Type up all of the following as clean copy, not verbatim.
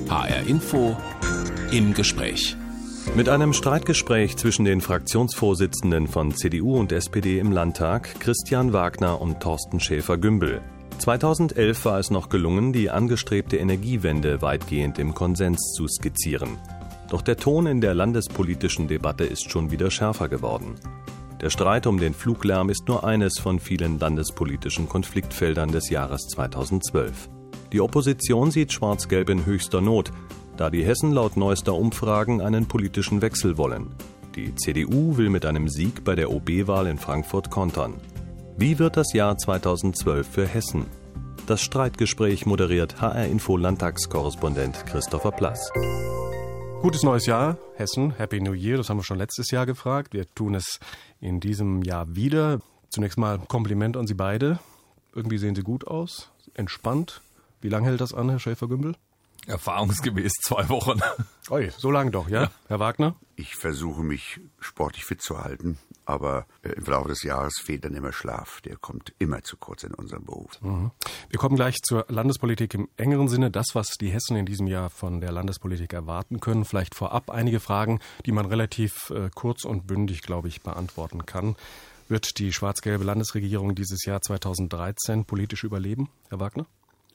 HR Info im Gespräch. Mit einem Streitgespräch zwischen den Fraktionsvorsitzenden von CDU und SPD im Landtag, Christian Wagner und Thorsten Schäfer-Gümbel. 2011 war es noch gelungen, die angestrebte Energiewende weitgehend im Konsens zu skizzieren. Doch der Ton in der landespolitischen Debatte ist schon wieder schärfer geworden. Der Streit um den Fluglärm ist nur eines von vielen landespolitischen Konfliktfeldern des Jahres 2012. Die Opposition sieht Schwarz-Gelb in höchster Not, da die Hessen laut neuester Umfragen einen politischen Wechsel wollen. Die CDU will mit einem Sieg bei der OB-Wahl in Frankfurt kontern. Wie wird das Jahr 2012 für Hessen? Das Streitgespräch moderiert HR-Info-Landtagskorrespondent Christopher Plass. Gutes neues Jahr, Hessen, Happy New Year, das haben wir schon letztes Jahr gefragt. Wir tun es in diesem Jahr wieder. Zunächst mal Kompliment an Sie beide. Irgendwie sehen Sie gut aus, entspannt. Wie lange hält das an, Herr Schäfer-Gümbel? Erfahrungsgemäß 2 Wochen. Oi, so lange doch, ja? Herr Wagner? Ich versuche mich sportlich fit zu halten, aber im Verlauf des Jahres fehlt dann immer Schlaf. Der kommt immer zu kurz in unserem Beruf. Wir kommen gleich zur Landespolitik im engeren Sinne. Das, was die Hessen in diesem Jahr von der Landespolitik erwarten können. Vielleicht vorab einige Fragen, die man relativ kurz und bündig, glaube ich, beantworten kann. Wird die schwarz-gelbe Landesregierung dieses Jahr 2013 politisch überleben, Herr Wagner?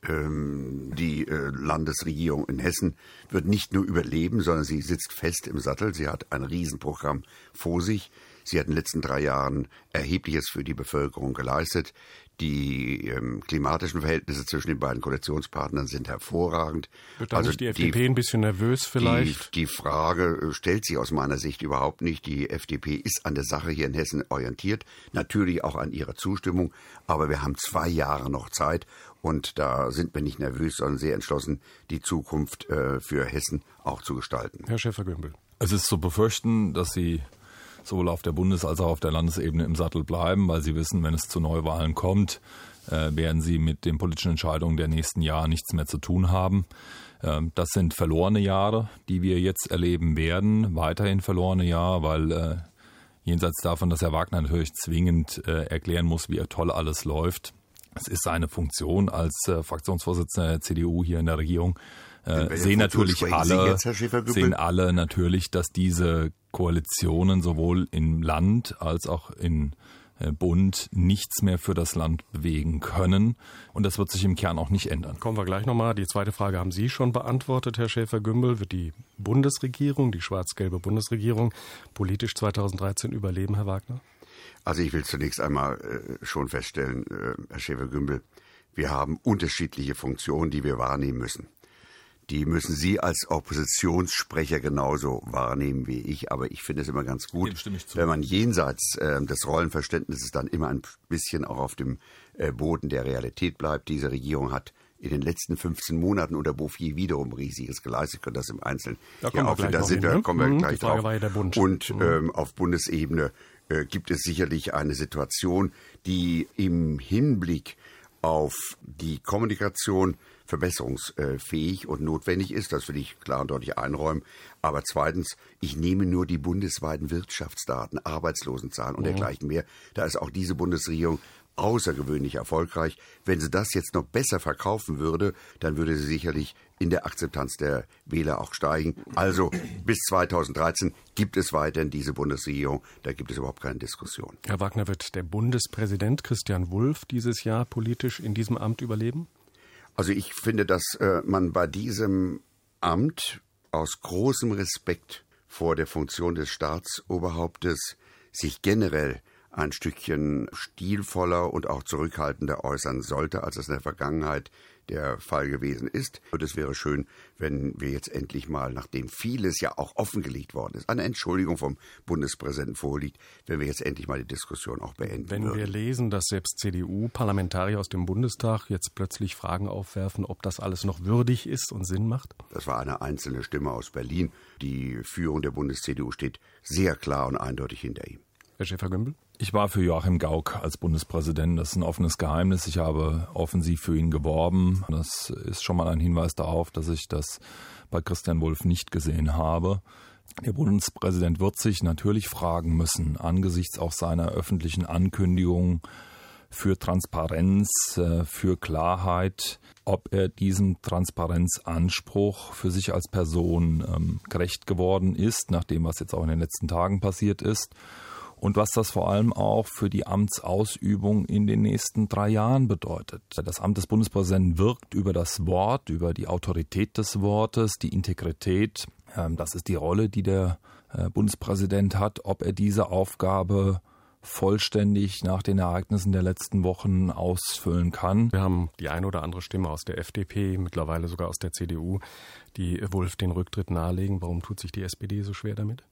Die Landesregierung in Hessen wird nicht nur überleben, sondern sie sitzt fest im Sattel. Sie hat ein Riesenprogramm vor sich. Sie hat in den letzten 3 Jahren Erhebliches für die Bevölkerung geleistet. Die klimatischen Verhältnisse zwischen den beiden Koalitionspartnern sind hervorragend. Wird da nicht die FDP ein bisschen nervös vielleicht? Die Frage stellt sich aus meiner Sicht überhaupt nicht. Die FDP ist an der Sache hier in Hessen orientiert, natürlich auch an ihrer Zustimmung. Aber wir haben 2 Jahre noch Zeit und da sind wir nicht nervös, sondern sehr entschlossen, die Zukunft für Hessen auch zu gestalten. Herr Schäfer-Gümbel. Es ist zu befürchten, dass Sie sowohl auf der Bundes- als auch auf der Landesebene im Sattel bleiben, weil Sie wissen, wenn es zu Neuwahlen kommt, werden Sie mit den politischen Entscheidungen der nächsten Jahre nichts mehr zu tun haben. Das sind verlorene Jahre, die wir jetzt erleben werden, weiterhin verlorene Jahre, weil jenseits davon, dass Herr Wagner natürlich zwingend erklären muss, wie toll alles läuft, es ist seine Funktion als Fraktionsvorsitzender der CDU hier in der Regierung, sehen alle natürlich, dass diese Koalitionen sowohl im Land als auch im Bund nichts mehr für das Land bewegen können. Und das wird sich im Kern auch nicht ändern. Kommen wir gleich nochmal. Die zweite Frage haben Sie schon beantwortet, Herr Schäfer-Gümbel. Wird die Bundesregierung, die schwarz-gelbe Bundesregierung, politisch 2013 überleben, Herr Wagner? Also ich will zunächst einmal schon feststellen, Herr Schäfer-Gümbel, wir haben unterschiedliche Funktionen, die wir wahrnehmen müssen. Die müssen Sie als Oppositionssprecher genauso wahrnehmen wie ich. Aber ich finde es immer ganz gut, wenn man jenseits des Rollenverständnisses dann immer ein bisschen auch auf dem Boden der Realität bleibt. Diese Regierung hat in den letzten 15 Monaten unter Bouffier wiederum Riesiges geleistet. Können das im Einzelnen kommen wir gleich drauf. War ja der Bund. Und auf Bundesebene gibt es sicherlich eine Situation, die im Hinblick auf die Kommunikation verbesserungsfähig und notwendig ist. Das will ich klar und deutlich einräumen. Aber zweitens, ich nehme nur die bundesweiten Wirtschaftsdaten, Arbeitslosenzahlen und dergleichen mehr. Da ist auch diese Bundesregierung außergewöhnlich erfolgreich. Wenn sie das jetzt noch besser verkaufen würde, dann würde sie sicherlich in der Akzeptanz der Wähler auch steigen. Also bis 2013 gibt es weiterhin diese Bundesregierung. Da gibt es überhaupt keine Diskussion. Herr Wagner, wird der Bundespräsident Christian Wulff dieses Jahr politisch in diesem Amt überleben? Also ich finde, dass man bei diesem Amt aus großem Respekt vor der Funktion des Staatsoberhauptes sich generell ein Stückchen stilvoller und auch zurückhaltender äußern sollte, als es in der Vergangenheit der Fall gewesen ist. Und es wäre schön, wenn wir jetzt endlich mal, nachdem vieles ja auch offengelegt worden ist, eine Entschuldigung vom Bundespräsidenten vorliegt, wenn wir jetzt endlich mal die Diskussion auch beenden würden. Wenn wir lesen, dass selbst CDU-Parlamentarier aus dem Bundestag jetzt plötzlich Fragen aufwerfen, ob das alles noch würdig ist und Sinn macht? Das war eine einzelne Stimme aus Berlin. Die Führung der Bundes-CDU steht sehr klar und eindeutig hinter ihm. Herr Schäfer-Gümbel? Ich war für Joachim Gauck als Bundespräsident. Das ist ein offenes Geheimnis. Ich habe offensiv für ihn geworben. Das ist schon mal ein Hinweis darauf, dass ich das bei Christian Wulff nicht gesehen habe. Der Bundespräsident wird sich natürlich fragen müssen, angesichts auch seiner öffentlichen Ankündigung für Transparenz, für Klarheit, ob er diesem Transparenzanspruch für sich als Person gerecht geworden ist, nach dem, was jetzt auch in den letzten Tagen passiert ist. Und was das vor allem auch für die Amtsausübung in den nächsten 3 Jahren bedeutet. Das Amt des Bundespräsidenten wirkt über das Wort, über die Autorität des Wortes, die Integrität. Das ist die Rolle, die der Bundespräsident hat. Ob er diese Aufgabe vollständig nach den Ereignissen der letzten Wochen ausfüllen kann. Wir haben die eine oder andere Stimme aus der FDP, mittlerweile sogar aus der CDU, die Wulff den Rücktritt nahelegen. Warum tut sich die SPD so schwer damit?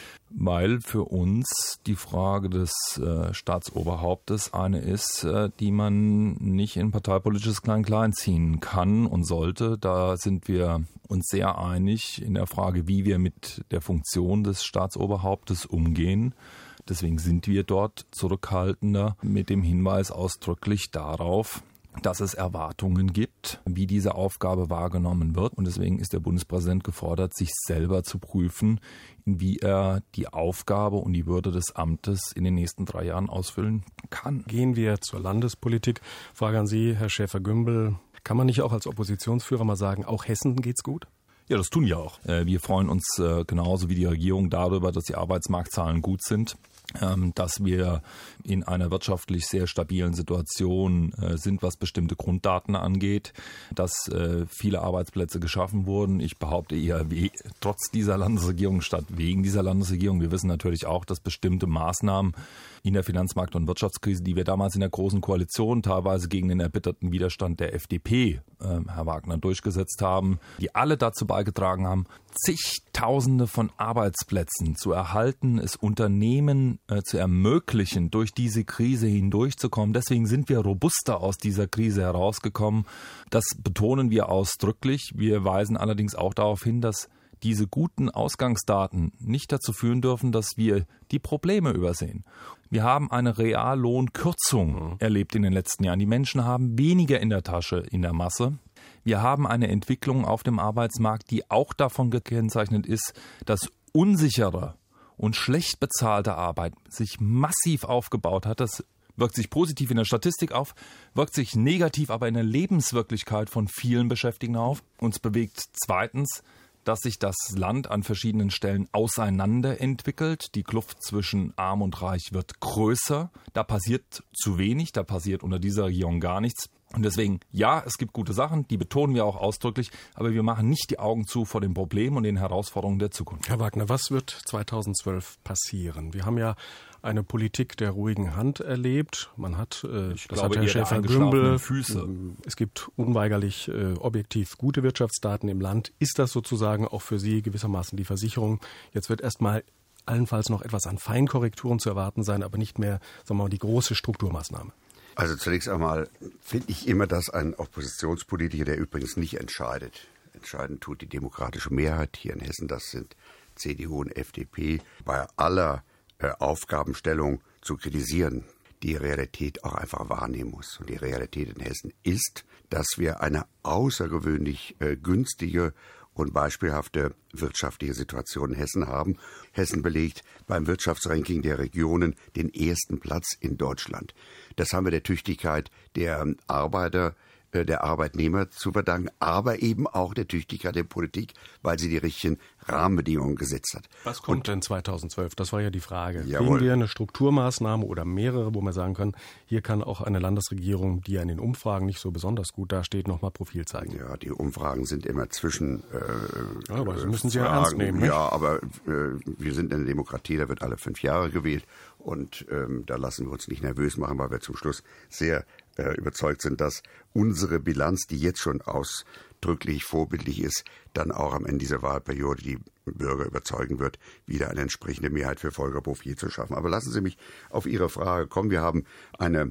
Weil für uns die Frage des Staatsoberhauptes eine ist, die man nicht in parteipolitisches Klein-Klein ziehen kann und sollte. Da sind wir uns sehr einig in der Frage, wie wir mit der Funktion des Staatsoberhauptes umgehen. Deswegen sind wir dort zurückhaltender mit dem Hinweis ausdrücklich darauf, dass es Erwartungen gibt, wie diese Aufgabe wahrgenommen wird. Und deswegen ist der Bundespräsident gefordert, sich selber zu prüfen, wie er die Aufgabe und die Würde des Amtes in den nächsten 3 Jahren ausfüllen kann. Gehen wir zur Landespolitik. Frage an Sie, Herr Schäfer-Gümbel. Kann man nicht auch als Oppositionsführer mal sagen, auch Hessen geht's gut? Ja, das tun wir auch. Wir freuen uns genauso wie die Regierung darüber, dass die Arbeitsmarktzahlen gut sind, dass wir in einer wirtschaftlich sehr stabilen Situation sind, was bestimmte Grunddaten angeht, dass viele Arbeitsplätze geschaffen wurden. Ich behaupte eher trotz dieser Landesregierung statt wegen dieser Landesregierung. Wir wissen natürlich auch, dass bestimmte Maßnahmen in der Finanzmarkt- und Wirtschaftskrise, die wir damals in der Großen Koalition teilweise gegen den erbitterten Widerstand der FDP, Herr Wagner, durchgesetzt haben, die alle dazu beigetragen haben, zigtausende von Arbeitsplätzen zu erhalten, es Unternehmen zu ermöglichen, durch diese Krise hindurchzukommen. Deswegen sind wir robuster aus dieser Krise herausgekommen. Das betonen wir ausdrücklich. Wir weisen allerdings auch darauf hin, dass diese guten Ausgangsdaten nicht dazu führen dürfen, dass wir die Probleme übersehen. Wir haben eine Reallohnkürzung erlebt in den letzten Jahren. Die Menschen haben weniger in der Tasche in der Masse. Wir haben eine Entwicklung auf dem Arbeitsmarkt, die auch davon gekennzeichnet ist, dass unsichere und schlecht bezahlte Arbeit sich massiv aufgebaut hat. Das wirkt sich positiv in der Statistik auf, wirkt sich negativ aber in der Lebenswirklichkeit von vielen Beschäftigten auf. Uns bewegt zweitens, dass sich das Land an verschiedenen Stellen auseinander entwickelt. Die Kluft zwischen Arm und Reich wird größer. Da passiert zu wenig, da passiert unter dieser Regierung gar nichts. Und deswegen, ja, es gibt gute Sachen, die betonen wir auch ausdrücklich, aber wir machen nicht die Augen zu vor den Problemen und den Herausforderungen der Zukunft. Herr Wagner, was wird 2012 passieren? Wir haben ja eine Politik der ruhigen Hand erlebt. Man hat, das hat Herr Schäfer-Gümbel, es gibt unweigerlich objektiv gute Wirtschaftsdaten im Land. Ist das sozusagen auch für Sie gewissermaßen die Versicherung? Jetzt wird erstmal allenfalls noch etwas an Feinkorrekturen zu erwarten sein, aber nicht mehr, sagen wir mal, die große Strukturmaßnahme. Also zunächst einmal finde ich immer, dass ein Oppositionspolitiker, der übrigens nicht entscheidet, entscheiden tut die demokratische Mehrheit hier in Hessen, das sind CDU und FDP, bei aller Aufgabenstellung zu kritisieren, die Realität auch einfach wahrnehmen muss. Und die Realität in Hessen ist, dass wir eine außergewöhnlich günstige und beispielhafte wirtschaftliche Situation in Hessen haben. Hessen belegt beim Wirtschaftsranking der Regionen den 1. Platz in Deutschland. Das haben wir der Tüchtigkeit der Arbeiter, der Arbeitnehmer zu verdanken, aber eben auch der Tüchtigkeit der Politik, weil sie die richtigen Rahmenbedingungen gesetzt hat. Was kommt denn 2012? Das war ja die Frage. Jawohl. Kriegen wir eine Strukturmaßnahme oder mehrere, wo wir sagen können, hier kann auch eine Landesregierung, die ja in den Umfragen nicht so besonders gut dasteht, nochmal Profil zeigen? Ja, die Umfragen sind immer zwischen ja, aber Sie müssen sie ja ernst nehmen. Nicht? Ja, aber wir sind in der Demokratie, da wird alle 5 Jahre gewählt und da lassen wir uns nicht nervös machen, weil wir zum Schluss sehr überzeugt sind, dass unsere Bilanz, die jetzt schon ausdrücklich vorbildlich ist, dann auch am Ende dieser Wahlperiode die Bürger überzeugen wird, wieder eine entsprechende Mehrheit für Volker Bouffier zu schaffen. Aber lassen Sie mich auf Ihre Frage kommen. Wir haben ein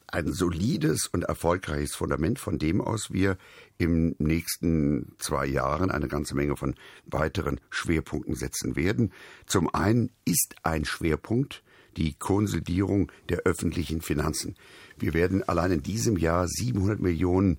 solides und erfolgreiches Fundament, von dem aus wir im nächsten 2 Jahren eine ganze Menge von weiteren Schwerpunkten setzen werden. Zum einen ist ein Schwerpunkt die Konsolidierung der öffentlichen Finanzen. Wir werden allein in diesem Jahr 700 Millionen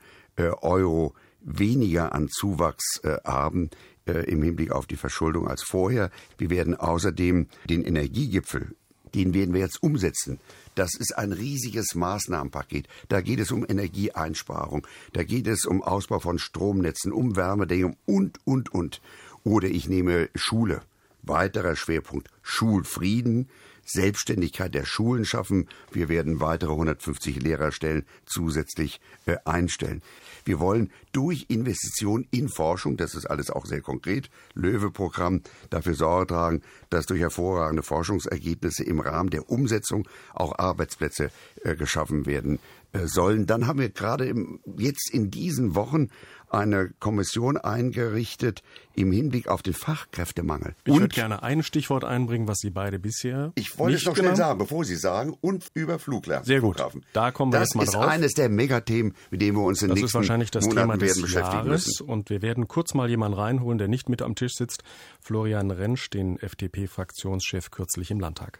Euro weniger an Zuwachs haben im Hinblick auf die Verschuldung als vorher. Wir werden außerdem den Energiegipfel den werden wir jetzt umsetzen. Das ist ein riesiges Maßnahmenpaket. Da geht es um Energieeinsparung, da geht es um Ausbau von Stromnetzen, um Wärmedämmung und. Oder ich nehme Schule. Weiterer Schwerpunkt, Schulfrieden, Selbstständigkeit der Schulen schaffen. Wir werden weitere 150 Lehrerstellen zusätzlich einstellen. Wir wollen durch Investitionen in Forschung, das ist alles auch sehr konkret, Löwe-Programm, dafür Sorge tragen, dass durch hervorragende Forschungsergebnisse im Rahmen der Umsetzung auch Arbeitsplätze geschaffen werden sollen. Dann haben wir gerade jetzt in diesen Wochen eine Kommission eingerichtet im Hinblick auf den Fachkräftemangel. Ich würde gerne ein Stichwort einbringen, was Sie beide bisher Ich wollte es noch schnell sagen, bevor Sie sagen, und über Fluglärm. Sehr gut, da kommen wir jetzt mal drauf. Das ist eines der Megathemen, mit denen wir uns in den nächsten Monaten werden beschäftigen müssen. Und wir werden kurz mal jemanden reinholen, der nicht mit am Tisch sitzt. Florian Rentsch, den FDP-Fraktionschef, kürzlich im Landtag.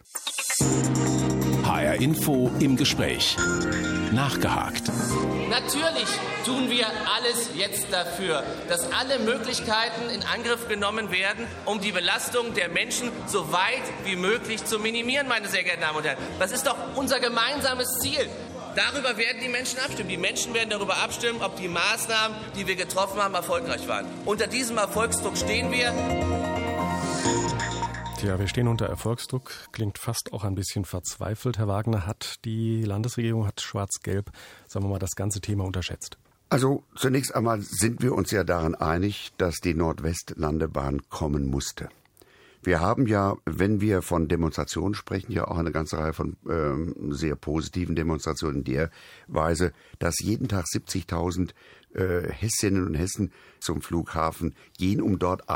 HR Info im Gespräch. Nachgehakt. Natürlich tun wir alles jetzt dafür, dass alle Möglichkeiten in Angriff genommen werden, um die Belastung der Menschen so weit wie möglich zu minimieren, meine sehr geehrten Damen und Herren. Das ist doch unser gemeinsames Ziel. Darüber werden die Menschen abstimmen. Die Menschen werden darüber abstimmen, ob die Maßnahmen, die wir getroffen haben, erfolgreich waren. Unter diesem Erfolgsdruck stehen wir. Tja, wir stehen unter Erfolgsdruck. Klingt fast auch ein bisschen verzweifelt. Herr Wagner, die Landesregierung hat Schwarz-Gelb, sagen wir mal, das ganze Thema unterschätzt. Also zunächst einmal sind wir uns ja darin einig, dass die Nordwestlandebahn kommen musste. Wir haben ja, wenn wir von Demonstrationen sprechen, ja auch eine ganze Reihe von sehr positiven Demonstrationen in der Weise, dass jeden Tag 70.000 Hessinnen und Hessen zum Flughafen gehen, um dort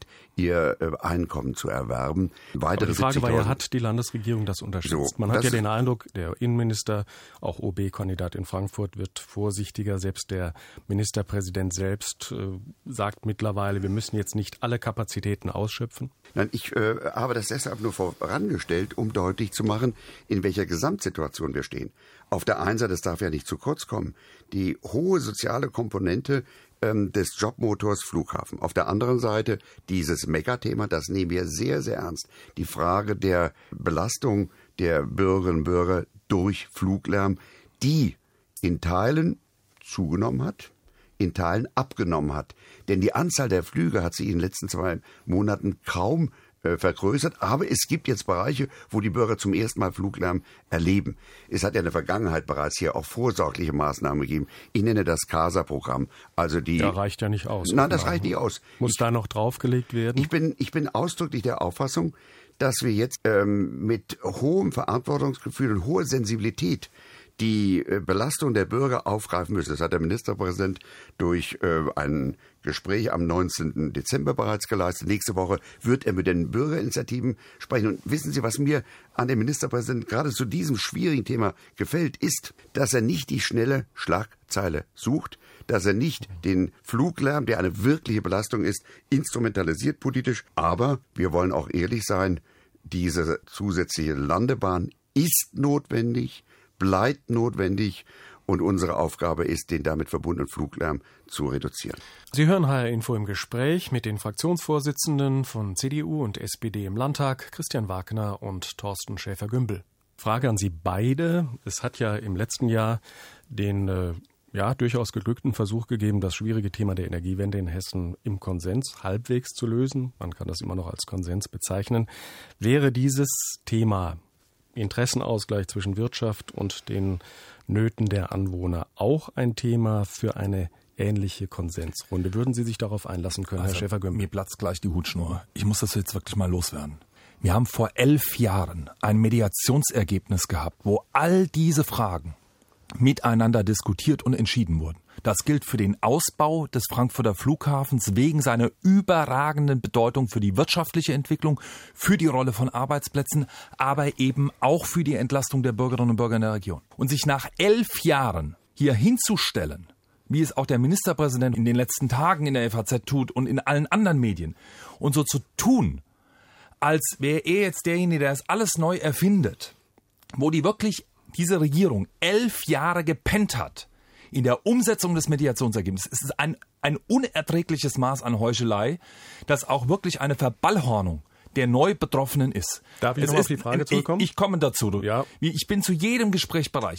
ihr Einkommen zu erwerben. Aber die Frage war ja, hat die Landesregierung das unterschätzt? So, Man hat ja den Eindruck, der Innenminister, auch OB-Kandidat in Frankfurt, wird vorsichtiger. Selbst der Ministerpräsident selbst sagt mittlerweile, wir müssen jetzt nicht alle Kapazitäten ausschöpfen. Nein, ich habe das deshalb nur vorangestellt, um deutlich zu machen, in welcher Gesamtsituation wir stehen. Auf der einen Seite, das darf ja nicht zu kurz kommen, die hohe soziale Komponente des Jobmotors Flughafen. Auf der anderen Seite dieses Megathema, das nehmen wir sehr, sehr ernst. Die Frage der Belastung der Bürgerinnen und Bürger durch Fluglärm, die in Teilen zugenommen hat, in Teilen abgenommen hat. Denn die Anzahl der Flüge hat sich in den letzten 2 Monaten kaum vergrößert. Aber es gibt jetzt Bereiche, wo die Bürger zum ersten Mal Fluglärm erleben. Es hat ja in der Vergangenheit bereits hier auch vorsorgliche Maßnahmen gegeben. Ich nenne das CASA-Programm. Also das reicht ja nicht aus. Nein, das reicht nicht aus. Muss da noch draufgelegt werden? Ich bin ausdrücklich der Auffassung, dass wir jetzt mit hohem Verantwortungsgefühl und hoher Sensibilität die Belastung der Bürger aufgreifen müssen. Das hat der Ministerpräsident durch ein Gespräch am 19. Dezember bereits geleistet. Nächste Woche wird er mit den Bürgerinitiativen sprechen. Und wissen Sie, was mir an dem Ministerpräsidenten gerade zu diesem schwierigen Thema gefällt, ist, dass er nicht die schnelle Schlagzeile sucht, dass er nicht den Fluglärm, der eine wirkliche Belastung ist, instrumentalisiert politisch. Aber wir wollen auch ehrlich sein, diese zusätzliche Landebahn ist notwendig, bleibt notwendig und unsere Aufgabe ist, den damit verbundenen Fluglärm zu reduzieren. Sie hören HR Info im Gespräch mit den Fraktionsvorsitzenden von CDU und SPD im Landtag, Christian Wagner und Thorsten Schäfer-Gümbel. Frage an Sie beide. Es hat ja im letzten Jahr den durchaus geglückten Versuch gegeben, das schwierige Thema der Energiewende in Hessen im Konsens halbwegs zu lösen. Man kann das immer noch als Konsens bezeichnen. Wäre dieses Thema Interessenausgleich zwischen Wirtschaft und den Nöten der Anwohner auch ein Thema für eine ähnliche Konsensrunde? Würden Sie sich darauf einlassen können, Herr Schäfer-Gümbel? Mir platzt gleich die Hutschnur. Ich muss das jetzt wirklich mal loswerden. Wir haben vor 11 Jahren ein Mediationsergebnis gehabt, wo all diese Fragen miteinander diskutiert und entschieden wurden. Das gilt für den Ausbau des Frankfurter Flughafens wegen seiner überragenden Bedeutung für die wirtschaftliche Entwicklung, für die Rolle von Arbeitsplätzen, aber eben auch für die Entlastung der Bürgerinnen und Bürger in der Region. Und sich nach 11 Jahren hier hinzustellen, wie es auch der Ministerpräsident in den letzten Tagen in der FAZ tut und in allen anderen Medien, und so zu tun, als wäre er jetzt derjenige, der es alles neu erfindet, wo diese Regierung 11 Jahre gepennt hat in der Umsetzung des Mediationsergebnisses. Es ist ein unerträgliches Maß an Heuchelei, dass auch wirklich eine Verballhornung der Neubetroffenen ist. Darf ich noch auf die Frage zurückkommen? Ich komme dazu. Ja. Ich bin zu jedem Gespräch bereit.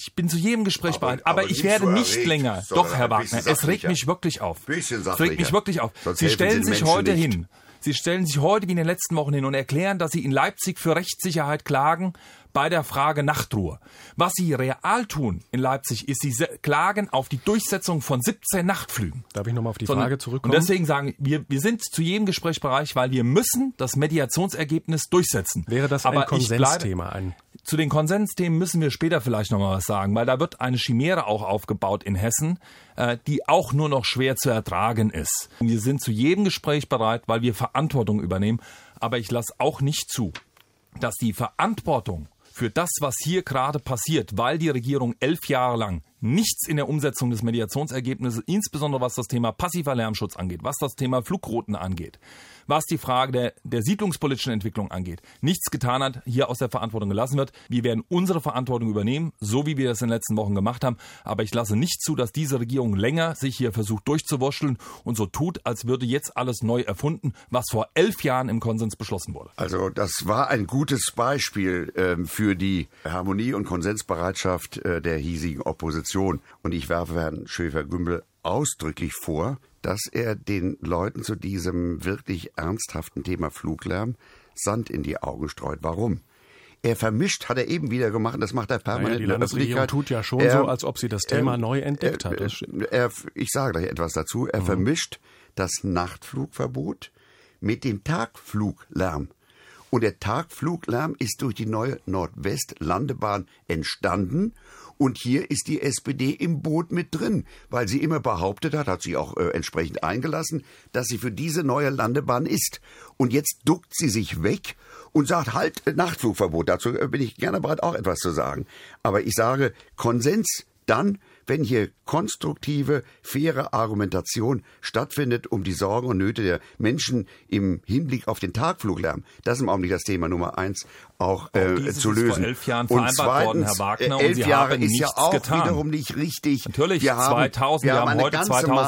Aber ich werde nicht länger. Doch, Herr Wagner, es regt mich wirklich auf. Es regt mich wirklich auf. Sie stellen sich heute hin. Sie stellen sich heute wie in den letzten Wochen hin und erklären, dass Sie in Leipzig für Rechtssicherheit klagen bei der Frage Nachtruhe. Was Sie real tun in Leipzig ist, Sie klagen auf die Durchsetzung von 17 Nachtflügen. Darf ich nochmal auf die Frage zurückkommen? Und deswegen sagen wir sind zu jedem Gesprächsbereich, weil wir müssen das Mediationsergebnis durchsetzen. Wäre das ein Konsensthema? Zu den Konsensthemen müssen wir später vielleicht noch mal was sagen, weil da wird eine Chimäre auch aufgebaut in Hessen, die auch nur noch schwer zu ertragen ist. Wir sind zu jedem Gespräch bereit, weil wir Verantwortung übernehmen. Aber ich lasse auch nicht zu, dass die Verantwortung für das, was hier gerade passiert, weil die Regierung 11 Jahre lang nichts in der Umsetzung des Mediationsergebnisses, insbesondere was das Thema passiver Lärmschutz angeht, was das Thema Flugrouten angeht, was die Frage der siedlungspolitischen Entwicklung angeht, nichts getan hat, hier aus der Verantwortung gelassen wird. Wir werden unsere Verantwortung übernehmen, so wie wir das in den letzten Wochen gemacht haben. Aber ich lasse nicht zu, dass diese Regierung länger sich hier versucht durchzuwurschteln und so tut, als würde jetzt alles neu erfunden, was vor 11 Jahren im Konsens beschlossen wurde. Also das war ein gutes Beispiel für die Harmonie und Konsensbereitschaft der hiesigen Opposition. Und ich werfe Herrn Schäfer-Gümbel ausdrücklich vor, dass er den Leuten zu diesem wirklich ernsthaften Thema Fluglärm Sand in die Augen streut. Warum? Er vermischt, hat er eben wieder gemacht, das macht er permanent. Die Landesregierung tut ja schon so, als ob sie das Thema neu entdeckt hat. Ich sage gleich etwas dazu. Er vermischt das Nachtflugverbot mit dem Tagfluglärm. Und der Tagfluglärm ist durch die neue Nordwestlandebahn entstanden. Und hier ist die SPD im Boot mit drin, weil sie immer behauptet hat sie auch entsprechend eingelassen, dass sie für diese neue Landebahn ist. Und jetzt duckt sie sich weg und sagt, halt, Nachtflugverbot. Dazu bin ich gerne bereit, auch etwas zu sagen. Aber ich sage, Konsens dann, wenn hier konstruktive, faire Argumentation stattfindet, um die Sorgen und Nöte der Menschen im Hinblick auf den Tagfluglärm, das ist im Augenblick das Thema Nummer 1, auch zu lösen. Ist vor 11 Jahren vereinbart worden, Herr Wagner, 11 und Jahre haben ist ja auch getan. Wiederum nicht richtig. Natürlich, wir haben 2000, wir haben eine heute ganze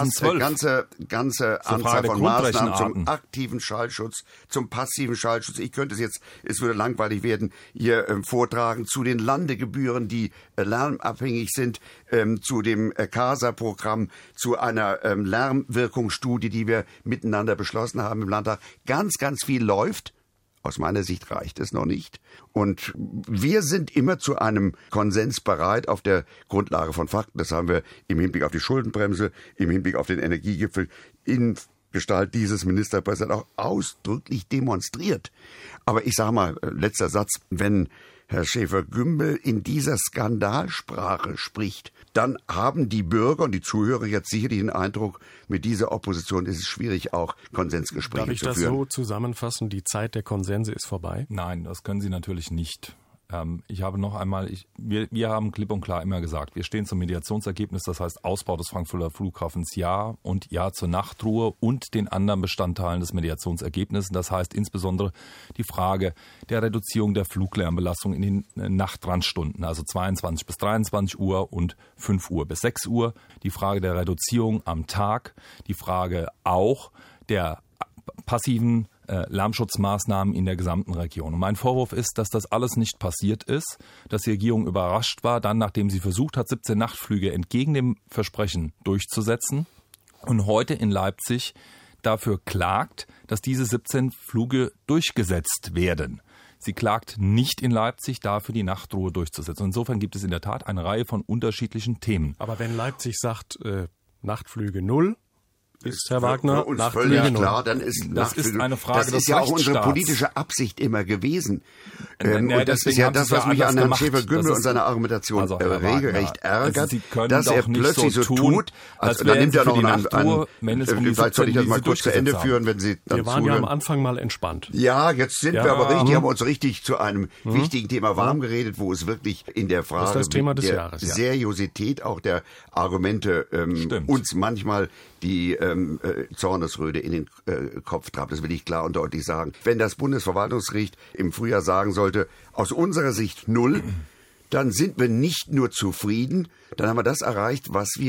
2012. ganze Anzahl von Maßnahmen zum aktiven Schallschutz, zum passiven Schallschutz. Ich könnte es würde langweilig werden, hier vortragen zu den Landegebühren, die lärmabhängig sind, zu dem CASA-Programm, zu einer Lärmwirkungsstudie, die wir miteinander beschlossen haben im Landtag. Ganz, ganz viel läuft. Aus meiner Sicht reicht es noch nicht. Und wir sind immer zu einem Konsens bereit auf der Grundlage von Fakten. Das haben wir im Hinblick auf die Schuldenbremse, im Hinblick auf den Energiegipfel in Gestalt dieses Ministerpräsidenten auch ausdrücklich demonstriert. Aber ich sage mal, letzter Satz, wenn Herr Schäfer-Gümbel in dieser Skandalsprache spricht, dann haben die Bürger und die Zuhörer jetzt sicherlich den Eindruck, mit dieser Opposition ist es schwierig, auch Konsensgespräche zu führen. Darf ich das so zusammenfassen, die Zeit der Konsense ist vorbei? Nein, das können Sie natürlich nicht. Ich habe noch einmal, wir haben klipp und klar immer gesagt, wir stehen zum Mediationsergebnis, das heißt Ausbau des Frankfurter Flughafens ja und ja zur Nachtruhe und den anderen Bestandteilen des Mediationsergebnisses. Das heißt insbesondere die Frage der Reduzierung der Fluglärmbelastung in den Nachtrandstunden, also 22 bis 23 Uhr und 5 Uhr bis 6 Uhr. Die Frage der Reduzierung am Tag, die Frage auch der passiven Lärmschutzmaßnahmen in der gesamten Region. Und mein Vorwurf ist, dass das alles nicht passiert ist, dass die Regierung überrascht war, dann nachdem sie versucht hat, 17 Nachtflüge entgegen dem Versprechen durchzusetzen und heute in Leipzig dafür klagt, dass diese 17 Flüge durchgesetzt werden. Sie klagt nicht in Leipzig dafür, die Nachtruhe durchzusetzen. Insofern gibt es in der Tat eine Reihe von unterschiedlichen Themen. Aber wenn Leipzig sagt, Nachtflüge 0, ist Herr Wagner für uns völlig klar, dann ist das ist eine Frage des Das ist ja auch unsere politische Absicht immer gewesen. Und das ist ja das, was mich an Herrn Schäfer-Gümbel und seiner Argumentation regelrecht ärgert, dass er plötzlich so tut, als dann nimmt er noch vielleicht soll ich das mal kurz zu Ende führen, wenn Sie dann Wir waren ja am Anfang mal entspannt. Ja, jetzt sind wir aber richtig, haben uns richtig zu einem wichtigen Thema warm geredet, wo es wirklich in der Frage der Seriosität auch der Argumente uns manchmal die Zornesröte in den Kopf trabt. Das will ich klar und deutlich sagen. Wenn das Bundesverwaltungsgericht im Frühjahr sagen sollte, aus unserer Sicht 0, dann sind wir nicht nur zufrieden, dann haben wir das erreicht, was wir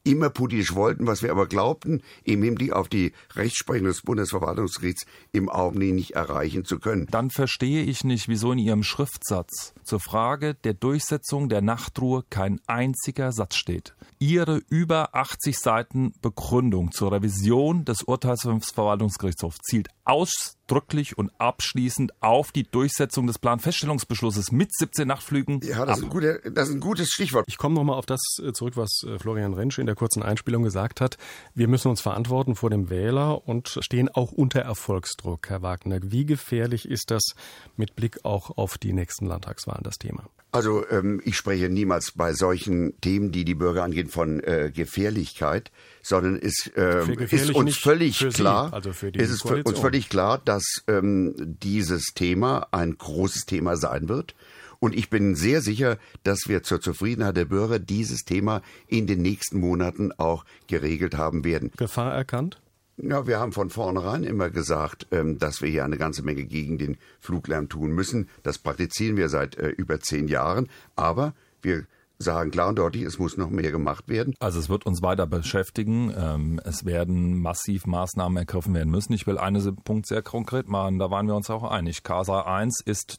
immer politisch wollten, was wir aber glaubten, im Hinblick auf die Rechtsprechung des Bundesverwaltungsgerichts im Augenblick nicht erreichen zu können. Dann verstehe ich nicht, wieso in Ihrem Schriftsatz zur Frage der Durchsetzung der Nachtruhe kein einziger Satz steht. Ihre über 80 Seiten Begründung zur Revision des Urteils des Verwaltungsgerichtshofs zielt ausdrücklich und abschließend auf die Durchsetzung des Planfeststellungsbeschlusses mit 17 Nachtflügen. Ja, das ist ein gutes Stichwort. Ich komme nochmal auf das zurück, was Florian Rentsch in der kurzen Einspielung gesagt hat. Wir müssen uns verantworten vor dem Wähler und stehen auch unter Erfolgsdruck, Herr Wagner. Wie gefährlich ist das mit Blick auch auf die nächsten Landtagswahlen, das Thema? Also ich spreche niemals bei solchen Themen, die die Bürger angehen, von Gefährlichkeit, sondern ist uns völlig klar, dass dieses Thema ein großes Thema sein wird. Und ich bin sehr sicher, dass wir zur Zufriedenheit der Bürger dieses Thema in den nächsten Monaten auch geregelt haben werden. Gefahr erkannt? Ja, wir haben von vornherein immer gesagt, dass wir hier eine ganze Menge gegen den Fluglärm tun müssen. Das praktizieren wir seit über 10 Jahren. Aber wir sagen klar und deutlich, es muss noch mehr gemacht werden. Also es wird uns weiter beschäftigen. Es werden massiv Maßnahmen ergriffen werden müssen. Ich will einen Punkt sehr konkret machen, da waren wir uns auch einig. CASA 1 ist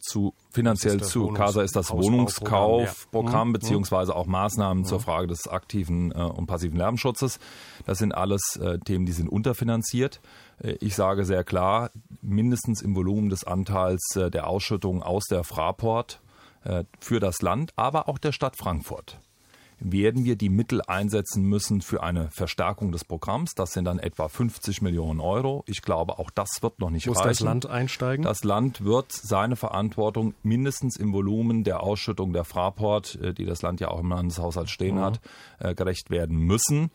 CASA ist das Wohnungskaufprogramm, beziehungsweise auch Maßnahmen zur Frage des aktiven und passiven Lärmschutzes. Das sind alles Themen, die sind unterfinanziert. Ich sage sehr klar, mindestens im Volumen des Anteils der Ausschüttung aus der Fraport für das Land, aber auch der Stadt Frankfurt werden wir die Mittel einsetzen müssen für eine Verstärkung des Programms. Das sind dann etwa 50 Millionen Euro. Ich glaube, auch das wird noch nicht reichen. Muss das Land einsteigen? Das Land wird seine Verantwortung mindestens im Volumen der Ausschüttung der Fraport, die das Land ja auch im Landeshaushalt stehen hat, gerecht werden müssen.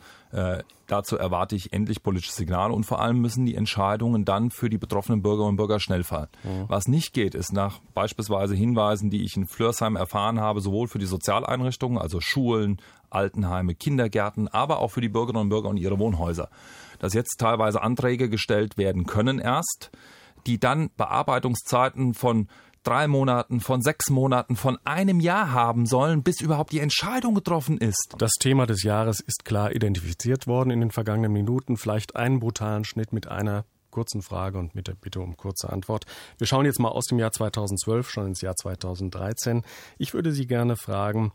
Dazu erwarte ich endlich politische Signale und vor allem müssen die Entscheidungen dann für die betroffenen Bürgerinnen und Bürger schnell fallen. Was nicht geht, ist nach beispielsweise Hinweisen, die ich in Flörsheim erfahren habe, sowohl für die Sozialeinrichtungen, also Schulen, Altenheime, Kindergärten, aber auch für die Bürgerinnen und Bürger und ihre Wohnhäuser, dass jetzt teilweise Anträge gestellt werden können erst, die dann Bearbeitungszeiten von 3 Monaten, von 6 Monaten, von 1 Jahr haben sollen, bis überhaupt die Entscheidung getroffen ist. Das Thema des Jahres ist klar identifiziert worden in den vergangenen Minuten. Vielleicht einen brutalen Schnitt mit einer kurzen Frage und mit der Bitte um kurze Antwort. Wir schauen jetzt mal aus dem Jahr 2012 schon ins Jahr 2013. Ich würde Sie gerne fragen,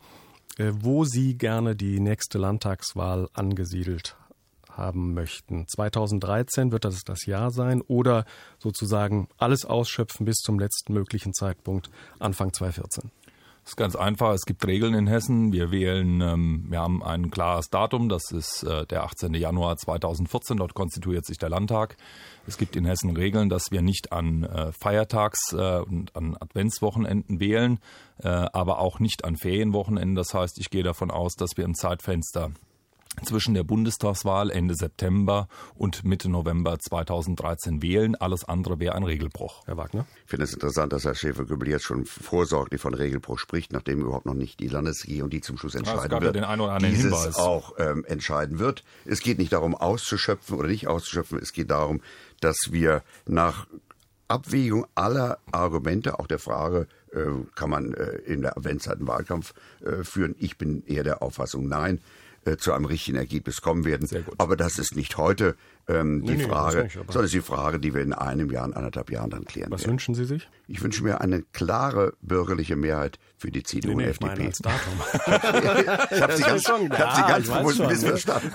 wo Sie gerne die nächste Landtagswahl angesiedelt haben möchten. 2013 wird das Jahr sein oder sozusagen alles ausschöpfen bis zum letzten möglichen Zeitpunkt Anfang 2014? Das ist ganz einfach. Es gibt Regeln in Hessen. Wir haben ein klares Datum. Das ist der 18. Januar 2014. Dort konstituiert sich der Landtag. Es gibt in Hessen Regeln, dass wir nicht an Feiertags- und an Adventswochenenden wählen, aber auch nicht an Ferienwochenenden. Das heißt, ich gehe davon aus, dass wir im Zeitfenster zwischen der Bundestagswahl Ende September und Mitte November 2013 wählen. Alles andere wäre ein Regelbruch. Herr Wagner? Ich finde es interessant, dass Herr Schäfer-Gümbel jetzt schon vorsorglich von Regelbruch spricht, nachdem überhaupt noch nicht die Landesregierung, die zum Schluss entscheiden wird, ja den einen oder anderen Hinweis auch entscheiden wird. Es geht nicht darum, auszuschöpfen oder nicht auszuschöpfen. Es geht darum, dass wir nach Abwägung aller Argumente, auch der Frage, kann man in der Adventszeit einen Wahlkampf führen? Ich bin eher der Auffassung, nein, zu einem richtigen Ergebnis kommen werden. Aber das ist nicht heute die Frage, sondern es ist die Frage, die wir in 1 Jahr, 1,5 Jahren dann klären werden. Was wünschen Sie sich? Ich wünsche mir eine klare bürgerliche Mehrheit für die CDU und FDP. Ich meine als Datum. Ich habe Sie ganz bewusst missverstanden.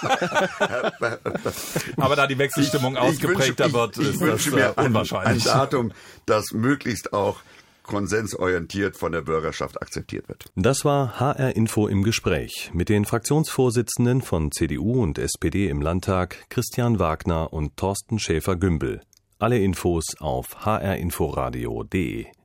Aber da die Wechselstimmung ausgeprägter wird, ist das unwahrscheinlich. Ein Datum, das möglichst auch konsensorientiert von der Bürgerschaft akzeptiert wird. Das war HR Info im Gespräch mit den Fraktionsvorsitzenden von CDU und SPD im Landtag, Christian Wagner und Thorsten Schäfer-Gümbel. Alle Infos auf hrinforadio.de.